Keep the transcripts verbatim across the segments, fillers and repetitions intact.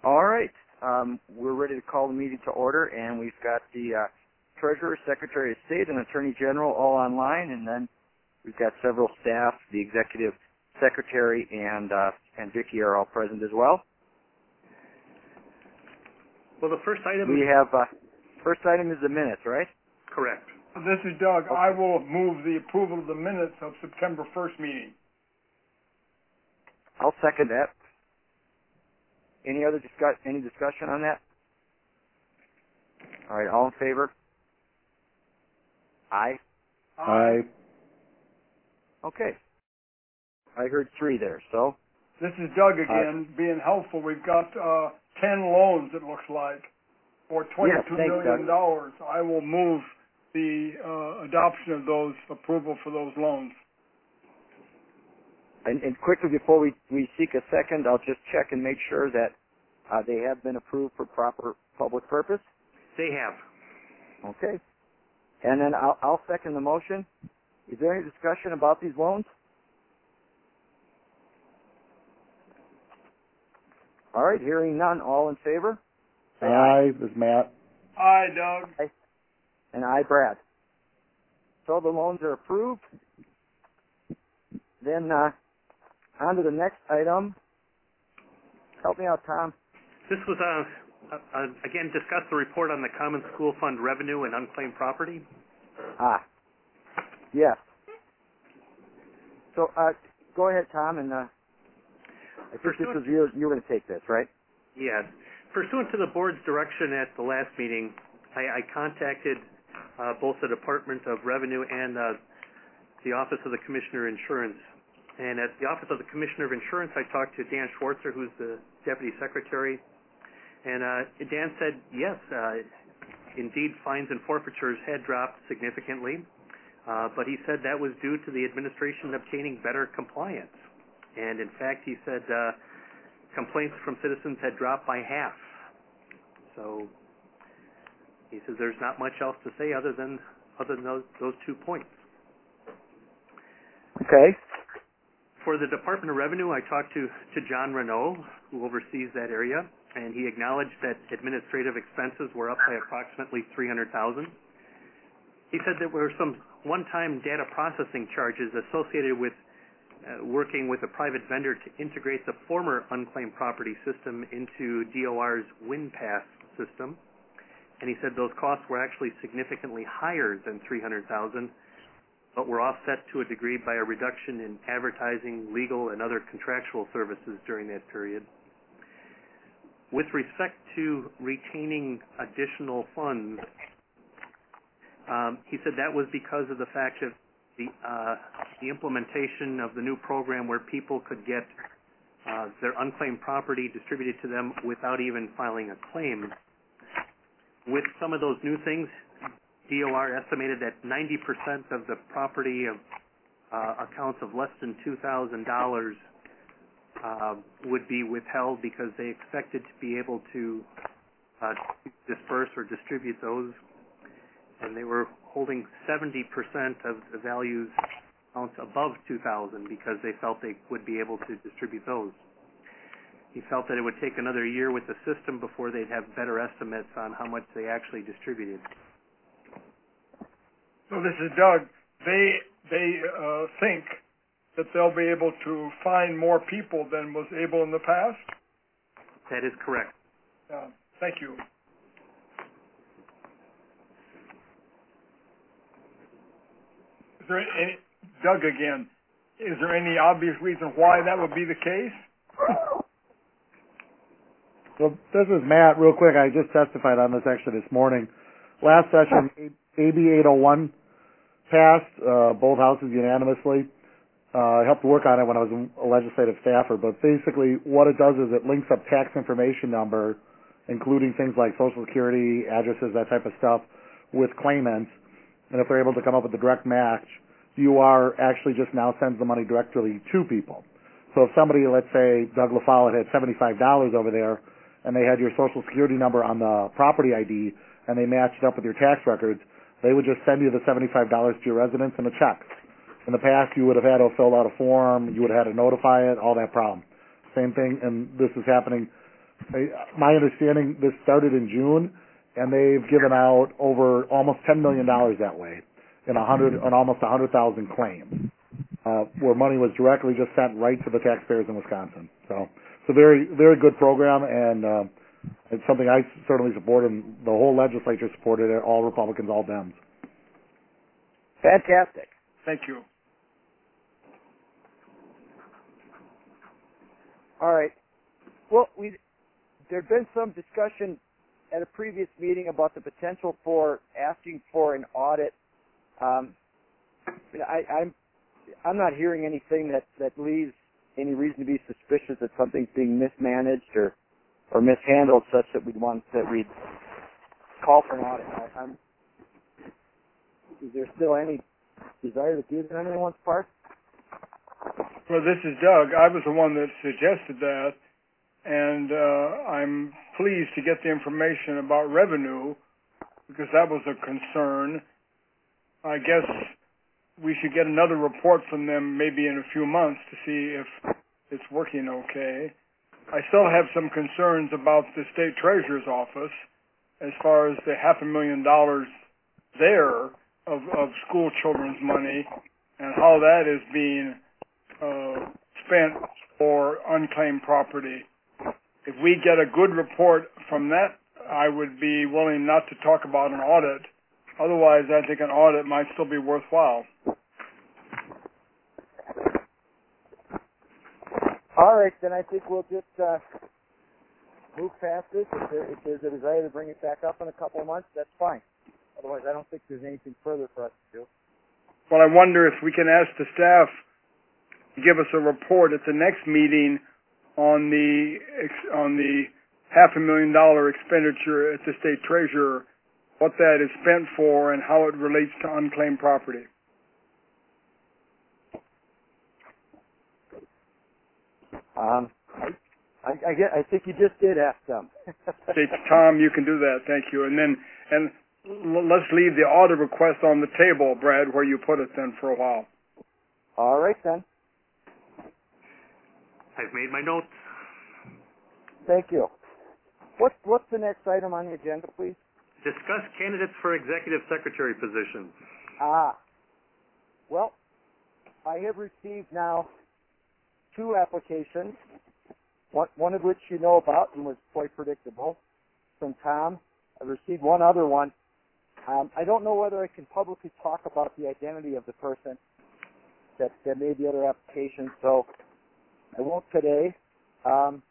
All right. Um, we're ready to call the meeting to order, and we've got the uh, Treasurer, Secretary of State, and Attorney General all online, and then we've got several staff, the Executive Secretary and uh, and Vicki are all present as well. Well, the first item... We have, uh, first item is the minutes, right? Correct. This is Doug. Okay. I will move the approval of the minutes of September first meeting. I'll second that. Any other discuss any discussion on that? All right, all in favor? Aye. Aye. Okay. I heard three there, so. This is Doug again, uh, being helpful. We've got uh, ten loans, it looks like, for twenty-two yes, million dollars. I will move the uh, adoption of those, approval for those loans. And, and quickly before we, we seek a second, I'll just check and make sure that uh, they have been approved for proper public purpose. They have. Okay. And then I'll, I'll second the motion. Is there any discussion about these loans? All right, hearing none, all in favor? Say aye. This is Matt. Aye, Doug. Aye. And aye, Brad. So the loans are approved. Then uh, on to the next item. Help me out, Tom. This was, uh, uh, again, discuss the report on the Common School Fund revenue and unclaimed property. Ah, yes. So uh, go ahead, Tom, and uh, I think this was you, you were going to take this, right? Yes. Pursuant to the board's direction at the last meeting, I, I contacted uh, both the Department of Revenue and uh, the Office of the Commissioner of Insurance. And at the Office of the Commissioner of Insurance, I talked to Dan Schwartzer, who's the Deputy Secretary. And uh, Dan said, yes, uh, indeed, fines and forfeitures had dropped significantly. Uh, but he said that was due to the administration obtaining better compliance. And in fact, he said uh, complaints from citizens had dropped by half. So he says there's not much else to say other than other than those, those two points. Okay. For the Department of Revenue, I talked to, to John Renault, who oversees that area, and he acknowledged that administrative expenses were up by approximately three hundred thousand dollars. He said there were some one-time data processing charges associated with uh, working with a private vendor to integrate the former unclaimed property system into D O R's WinPass system. And he said those costs were actually significantly higher than three hundred thousand dollars, but were offset to a degree by a reduction in advertising, legal, and other contractual services during that period. With respect to retaining additional funds, um, he said that was because of the fact that the, uh, the implementation of the new program where people could get uh, their unclaimed property distributed to them without even filing a claim. With some of those new things, D O R estimated that ninety percent of the property of uh, accounts of less than two thousand dollars uh, would be withheld because they expected to be able to uh, disperse or distribute those. And they were holding seventy percent of the values accounts above two thousand dollars because they felt they would be able to distribute those. He felt that it would take another year with the system before they'd have better estimates on how much they actually distributed. So this is Doug. They they uh, think that they'll be able to find more people than was able in the past? That is correct. Uh, thank you. Is there any, Doug again, is there any obvious reason why that would be the case? Well, this is Matt. Real quick, I just testified on this actually this morning. Last session, A B eight oh one passed, uh, both houses unanimously. Uh, I helped work on it when I was a legislative staffer, but basically what it does is it links up tax information number, including things like Social Security, addresses, that type of stuff, with claimants. And if they're able to come up with a direct match, U R actually just now sends the money directly to people. So if somebody, let's say Doug LaFollette had seventy-five dollars over there, and they had your Social Security number on the property I D, and they matched it up with your tax records, they would just send you the seventy-five dollars to your residence and a check. In the past, you would have had to fill out a form, you would have had to notify it, all that problem. Same thing, and this is happening I, my understanding, this started in June, and they've given out over almost ten million dollars that way in a hundred, on almost a hundred thousand claims, uh, where money was directly just sent right to the taxpayers in Wisconsin. So it's a very, very good program, and uh, it's something I certainly support, and the whole legislature supported it, all Republicans, all Dems. Fantastic. Thank you. All right. Well, we there'd been some discussion at a previous meeting about the potential for asking for an audit. Um, I, I'm I'm not hearing anything that, that leaves any reason to be suspicious that something's being mismanaged or or mishandled, such that we'd want that we'd call for an audit. I, I'm, is there still any desire to do that on anyone's part? Well, this is Doug. I was the one that suggested that, and uh, I'm pleased to get the information about revenue because that was a concern. I guess we should get another report from them maybe in a few months to see if it's working okay. I still have some concerns about the state treasurer's office as far as the half a million dollars there of, of school children's money and how that is being uh, spent for unclaimed property. If we get a good report from that, I would be willing not to talk about an audit. Otherwise, I think an audit might still be worthwhile. All right, then I think we'll just uh, move past this. If, there, if there's a desire to bring it back up in a couple of months, that's fine. Otherwise, I don't think there's anything further for us to do. Well, I wonder if we can ask the staff to give us a report at the next meeting on the on the half a million dollar expenditure at the state treasurer, what that is spent for and how it relates to unclaimed property. Um, I, I, get, I think you just did ask them. Okay, Tom, you can do that. Thank you. And then, and l- let's leave the audit request on the table, Brad, where you put it then for a while. All right, then. I've made my notes. Thank you. What's, what's the next item on the agenda, please? Discuss candidates for executive secretary positions. Ah. Well, I have received now two applications, one, one of which you know about and was quite predictable, from Tom. I've received one other one. Um, I don't know whether I can publicly talk about the identity of the person that, that made the other application, so I won't today. Um,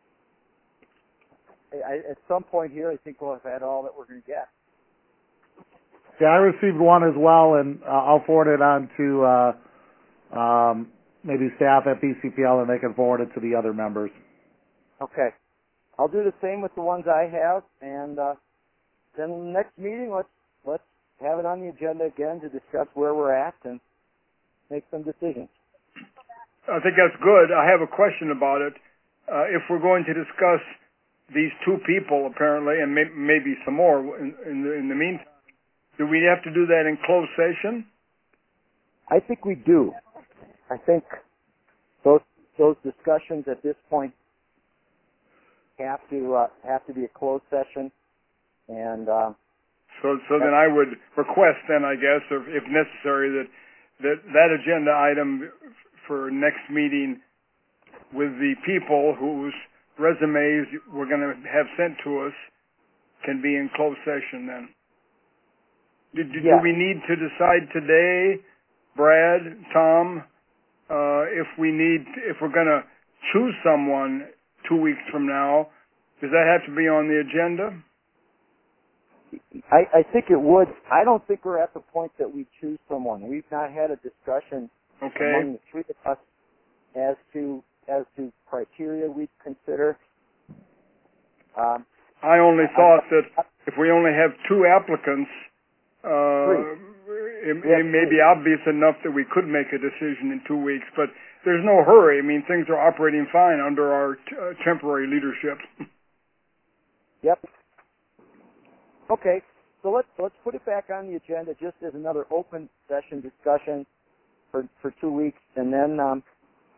I, at some point here, I think we'll have had all that we're going to get. Yeah, I received one as well, and uh, I'll forward it on to uh, um, maybe staff at P C P L, and they can forward it to the other members. Okay. I'll do the same with the ones I have, and uh, then the next meeting, let's let's have it on the agenda again to discuss where we're at and make some decisions. I think that's good. I have a question about it. Uh, if we're going to discuss these two people, apparently, and may, maybe some more in, in, the, in the meantime, do we have to do that in closed session? I think we do. I think those those discussions at this point have to uh, have to be a closed session, and uh, so so then I would request then, I guess, if, if necessary, that that that agenda item for next meeting with the people whose resumes we're going to have sent to us can be in closed session then. Do, do, yeah. do we need to decide today, Brad, Tom, uh, if we need, if we're going to choose someone two weeks from now, does that have to be on the agenda? I, I think it would. I don't think we're at the point that we choose someone. We've not had a discussion okay. among the three of us as to as to criteria we'd consider. Um, I only I, thought I, that if we only have two applicants, uh, it, it may be obvious enough that we could make a decision in two weeks, but there's no hurry. I mean, things are operating fine under our t- uh, temporary leadership. Yep. Okay, so let's let's put it back on the agenda just as another open session discussion for for two weeks, and then um,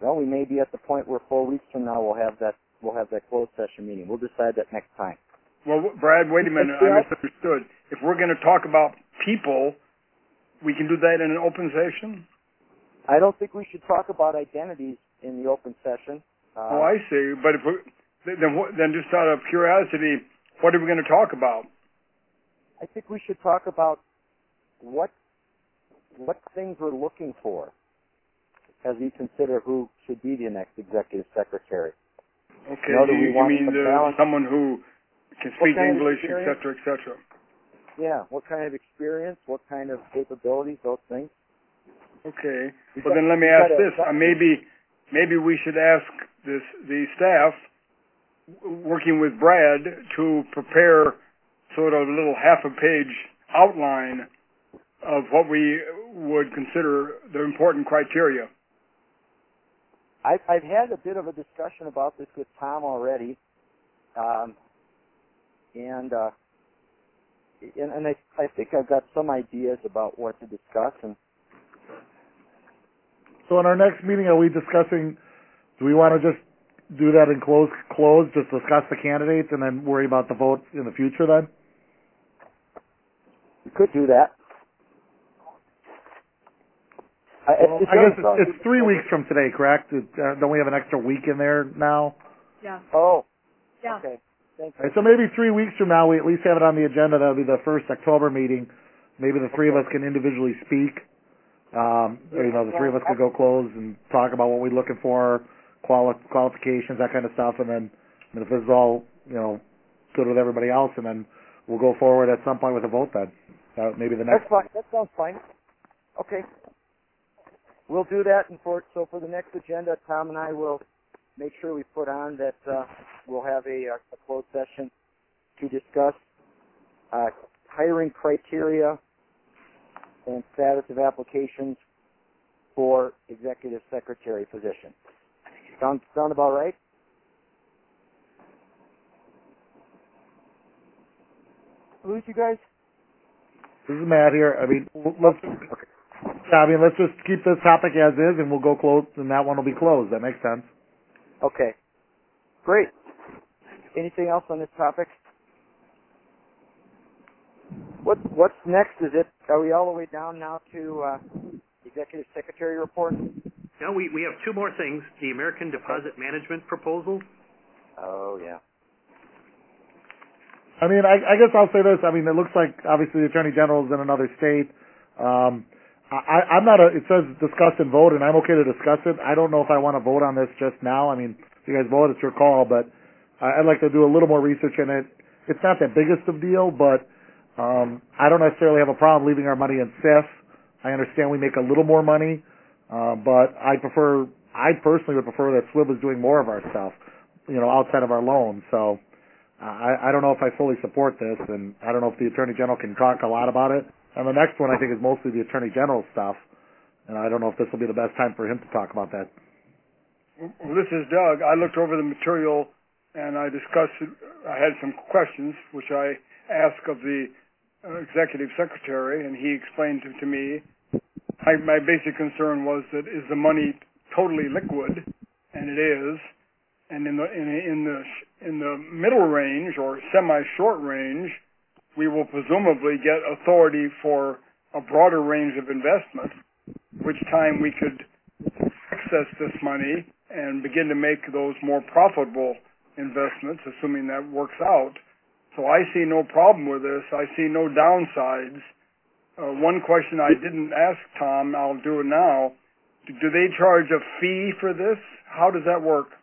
Well, we may be at the point where four weeks from now we'll have that we'll have that closed session meeting. We'll decide that next time. Well, Brad, wait a minute. I misunderstood. If we're going to talk about people, we can do that in an open session? I don't think we should talk about identities in the open session. Uh, oh, I see. But if we, then, then just out of curiosity, what are we going to talk about? I think we should talk about what what things we're looking for as we consider who should be the next executive secretary. Okay, you, know, you, you mean the, someone who can speak English, et cetera, et cetera. Yeah, what kind of experience, what kind of capabilities, those things. Okay. We've Well, got, then let me ask this. Uh, maybe maybe we should ask this the staff, working with Brad, to prepare sort of a little half a page outline of what we would consider the important criteria. I've, I've had a bit of a discussion about this with Tom already, um, and uh, and, and I, I think I've got some ideas about what to discuss. And so in our next meeting, are we discussing, do we want to just do that in close, close, just discuss the candidates and then worry about the vote in the future then? We could do that. Well, I guess it's, it's three weeks from today, correct? It, uh, don't we have an extra week in there now? Yeah. Oh. Yeah. Okay. Thank you. Right, so maybe three weeks from now, we at least have it on the agenda. That'll be the first October meeting. Maybe the three okay. of us can individually speak. Um, or, you know, the three of us could go close and talk about what we're looking for, quali- qualifications, that kind of stuff. And then, I mean, if this is all, you know, good with everybody else, and then we'll go forward at some point with a vote then. Uh, maybe the next. That's fine. That sounds fine. Okay. We'll do that, and for so for the next agenda, Tom and I will make sure we put on that uh, we'll have a, a closed session to discuss uh, hiring criteria and status of applications for executive secretary position. Sound sound about right? Lose you guys? This is Matt here. I mean, let's. Okay. Yeah, I mean, let's just keep this topic as is, and we'll go close, and that one will be closed. That makes sense. Okay. Great. Anything else on this topic? What What's next? Is it? Are we all the way down now to uh, executive secretary report? No, we we have two more things. The American Deposit Management proposal. Oh yeah. I mean, I, I guess I'll say this. I mean, it looks like obviously the Attorney General is in another state. Um, I, I'm not a, it says discuss and vote, and I'm okay to discuss it. I don't know if I want to vote on this just now. I mean, if you guys vote, it's your call, but I'd like to do a little more research in it. It's not the biggest of deal, but um, I don't necessarily have a problem leaving our money in S I F. I understand we make a little more money, uh, but I prefer, I personally would prefer that S W I B is doing more of our stuff, you know, outside of our loans. So uh, I, I don't know if I fully support this, and I don't know if the Attorney General can talk a lot about it. And the next one, I think, is mostly the Attorney General stuff, and I don't know if this will be the best time for him to talk about that. Well, this is Doug. I looked over the material, and I discussed it. I had some questions, which I asked of the uh, Executive Secretary, and he explained to, to me. I, my basic concern was that is the money totally liquid, and it is, and in the in, in the in the middle range or semi-short range, we will presumably get authority for a broader range of investment, which time we could access this money and begin to make those more profitable investments, assuming that works out. So I see no problem with this. I see no downsides. Uh, one question I didn't ask Tom, I'll do it now. Do they charge a fee for this? How does that work?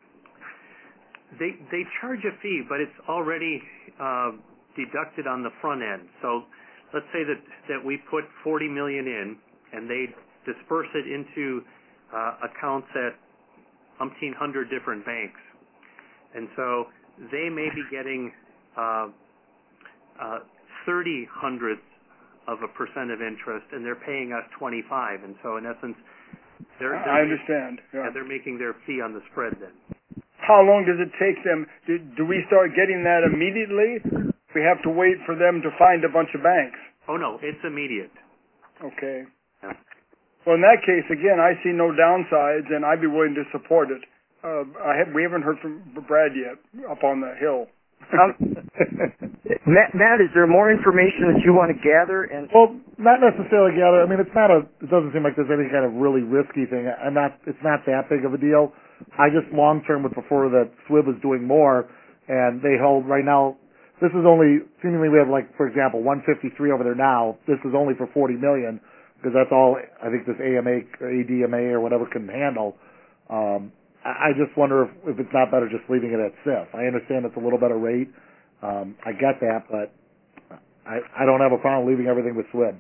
They they charge a fee, but it's already uh, deducted on the front end. So let's say that, that we put forty million dollars in, and they disperse it into uh, accounts at umpteen hundred different banks. And so they may be getting uh, uh, thirty hundredths of a percent of interest, and they're paying us twenty-five. And so in essence, they're, they're I understand. Making, yeah. they're making their fee on the spread then. How long does it take them? Do, do we start getting that immediately? We have to wait for them to find a bunch of banks. Oh, no, it's immediate. Okay. Yeah. Well, in that case, again, I see no downsides, and I'd be willing to support it. Uh, I have, we haven't heard from Brad yet up on the hill. Um, Matt, Matt, is there more information that you want to gather? And well, not necessarily gather. I mean, it's not a. It doesn't seem like there's any kind of really risky thing. I'm not. It's not that big of a deal. I just long term would prefer that S W I B is doing more, and they hold right now. This is only seemingly we have like, for example, one fifty-three over there now. This is only for forty million because that's all I think this A M A or A D M A or whatever can handle. Um, I just wonder if, if it's not better just leaving it at S I F. I understand it's a little better rate. Um, I get that, but I, I don't have a problem leaving everything with S W I B.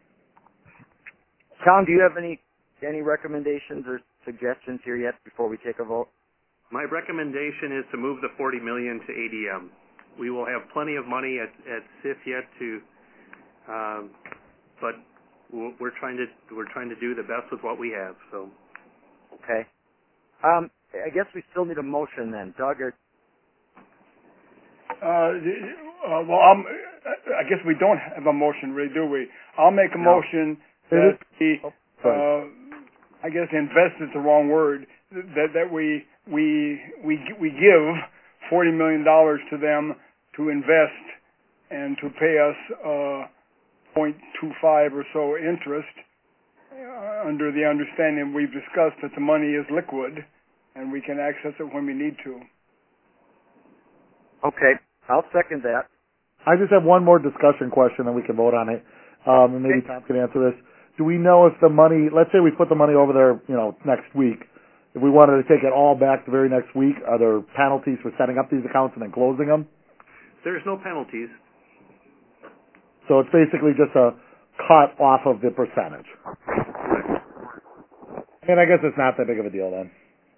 Tom, do you have any any recommendations or suggestions here yet before we take a vote? My recommendation is to move the forty million dollars to A D M. We will have plenty of money at, at S I F yet to, um, but we're trying to we're trying to do the best with what we have. So. Okay. Um, I guess we still need a motion then, Doug. Or Uh, uh, well, I'm, I guess we don't have a motion, really, do we? I'll make a No. motion that we, uh, I guess invest is the wrong word, that, that we, we, we, we give forty million dollars to them to invest and to pay us, uh, zero point two five or so interest, uh, under the understanding we've discussed that the money is liquid and we can access it when we need to. Okay, I'll second that. I just have one more discussion question, and we can vote on it. Um, and maybe Tom can answer this. Do we know if the money? Let's say we put the money over there, you know, next week. If we wanted to take it all back the very next week, are there penalties for setting up these accounts and then closing them? There's no penalties. So it's basically just a cut off of the percentage. And I guess it's not that big of a deal then.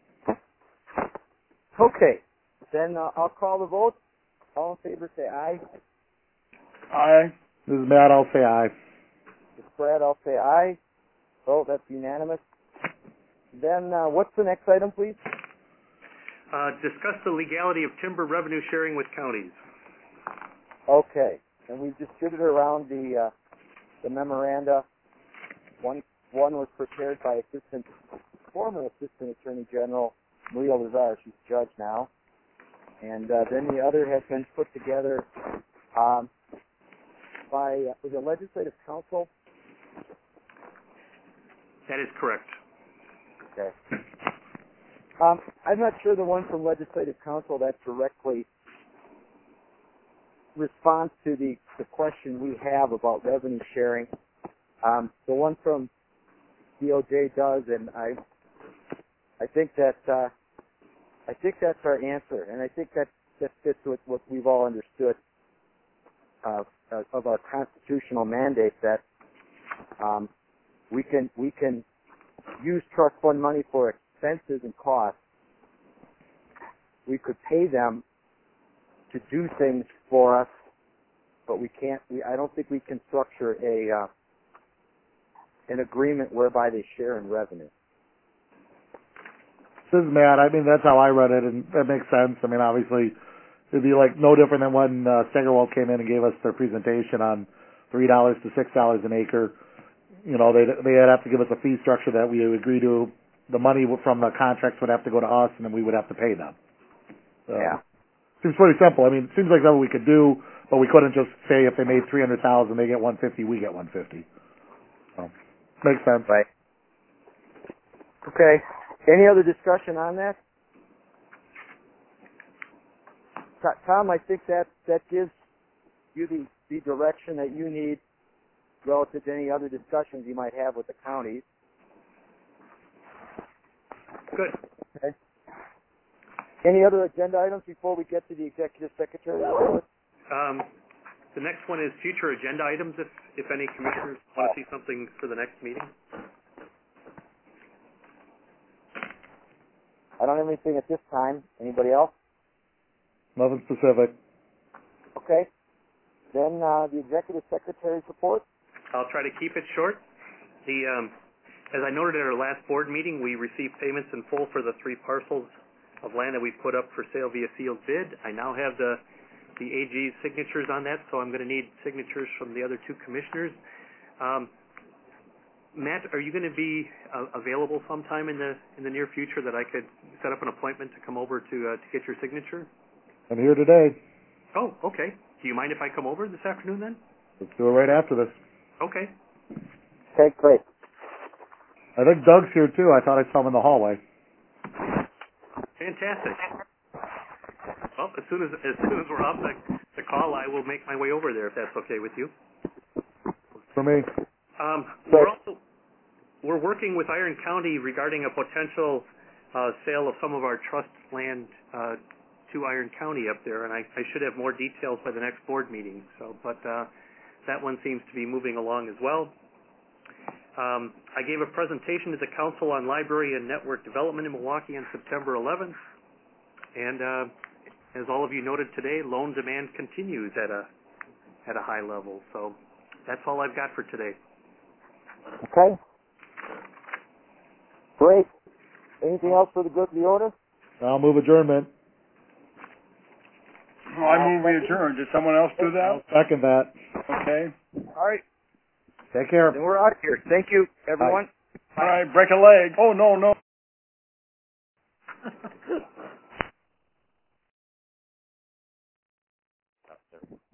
Okay, then uh, I'll call the vote. All in favor, say aye. Aye. This is Matt. I'll say aye. This is Brad. I'll say aye. Oh, that's unanimous. Then uh, what's the next item, please? Uh, discuss the legality of timber revenue sharing with counties. Okay, and we've distributed around the uh, the memoranda. One one was prepared by Assistant former Assistant Attorney General Maria Lazar. She's judge now. And uh, then the other has been put together um, by uh, the Legislative Council. That is correct. Okay. Um, I'm not sure the one from Legislative Council that directly responds to the, the question we have about revenue sharing. Um, the one from D O J does, and I I think that uh, I think that's our answer, and I think that that fits with what we've all understood uh, of our constitutional mandate that um, we can we can use trust fund money for expenses and costs. We could pay them to do things for us, but we can't. We, I don't think we can structure a uh, an agreement whereby they share in revenue. This is Matt. I mean, that's how I read it, and that makes sense. I mean, obviously, it'd be like no different than when uh, Steigerwald came in and gave us their presentation on three dollars to six dollars an acre. You know, they they'd have to give us a fee structure that we would agree to. The money from the contracts would have to go to us, and then we would have to pay them. So, yeah. Seems pretty simple. I mean, it seems like something we could do, but we couldn't just say if they made three hundred thousand, they get one fifty, we get one fifty. So, makes sense. Right. Okay. Any other discussion on that? Tom, I think that, that gives you the, the direction that you need relative to any other discussions you might have with the counties. Good. Okay. Any other agenda items before we get to the executive secretary report? Um, the next one is future agenda items, if, if any commissioners want to see something for the next meeting. I don't have anything at this time. Anybody else? Nothing specific. Okay. Then uh, the executive secretary's report. I'll try to keep it short. The, um, as I noted at our last board meeting, we received payments in full for the three parcels of land that we put up for sale via sealed bid. I now have the the A G's signatures on that, so I'm going to need signatures from the other two commissioners. Um, Matt, are you going to be uh, available sometime in the in the near future that I could set up an appointment to come over to uh, to get your signature? I'm here today. Oh, okay. Do you mind if I come over this afternoon then? Let's do it right after this. Okay. Okay, great. I think Doug's here too. I thought I saw him in the hallway. Fantastic. Well, as soon as as soon as we're off the, the call, I will make my way over there if that's okay with you. For me. Um, we're also we're working with Iron County regarding a potential uh, sale of some of our trust land uh, to Iron County up there, and I, I should have more details by the next board meeting. So, but uh, that one seems to be moving along as well. Um, I gave a presentation to the Council on Library and Network Development in Milwaukee on September eleventh, and uh, as all of you noted today, loan demand continues at a at a high level. So that's all I've got for today. Okay. Great. Anything else for the good of the order? I'll move adjournment. Well, I move we adjourn. Did someone else do that? I'll second that. Okay. All right. Take care. Then we're out of here. Thank you, everyone. All right, break a leg. Oh, no, no.